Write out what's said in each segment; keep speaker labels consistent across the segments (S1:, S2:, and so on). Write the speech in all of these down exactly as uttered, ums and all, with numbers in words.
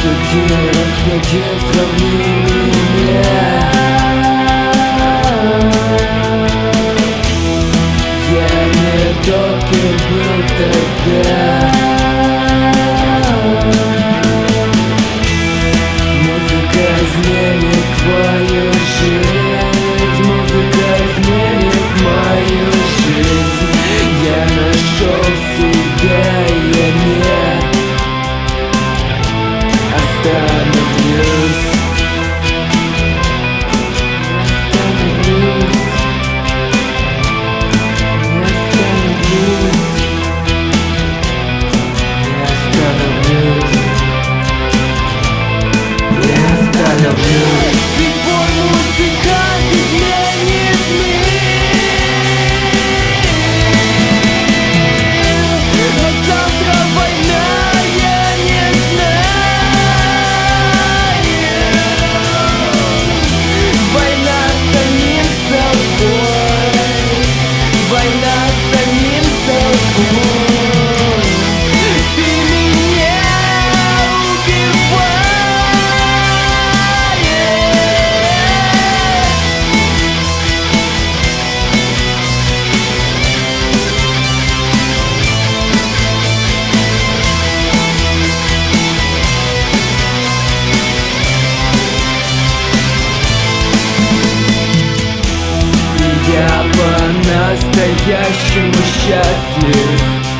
S1: Осуди, рассуди, сравни меня. Я не тот, кем был тогда. Музыка изменит твою жизнь, музыка изменит мою жизнь. Я нашел себя, и я не остановлюсь. Сбор музыкант изменит мир, но завтра война, я не знаю. Война с самим собой, война с самим собой. Я по-настоящему счастлив,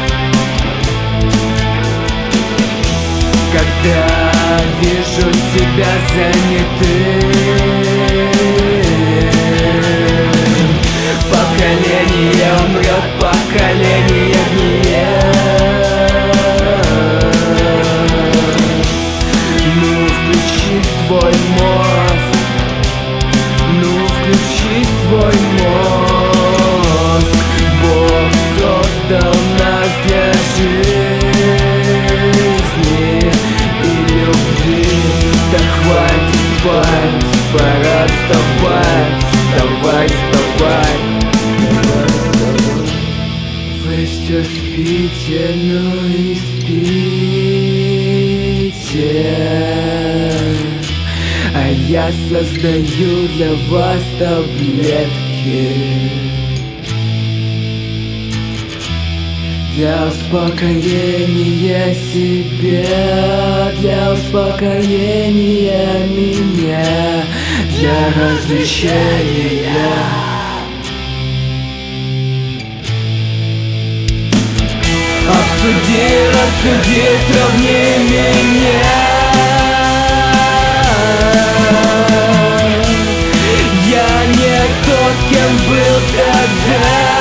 S1: когда вижу себя занятым. Поколение умрет, поколение гниет. Ну включи свой мозг, ну включи свой мозг. Бог создал нас для жизни и любви. Так хватит спать, пора вставать. Давай, вставай. Вы все спите, ну и спите, а я создаю для вас таблетки для успокоения себя, для успокоения меня, для развлечения. Обсуди, рассуди, сравни меня. Я не тот, кем был тогда.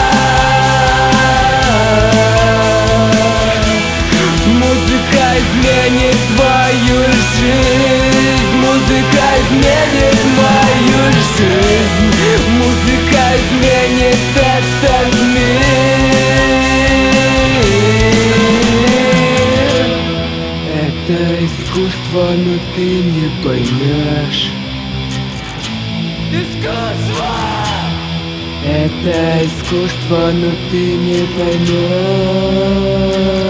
S1: Музыка изменит твою жизнь, музыка изменит мою жизнь, музыка изменит этот мир. Это искусство, но ты не поймешь. Искусство! Это искусство, но ты не поймешь.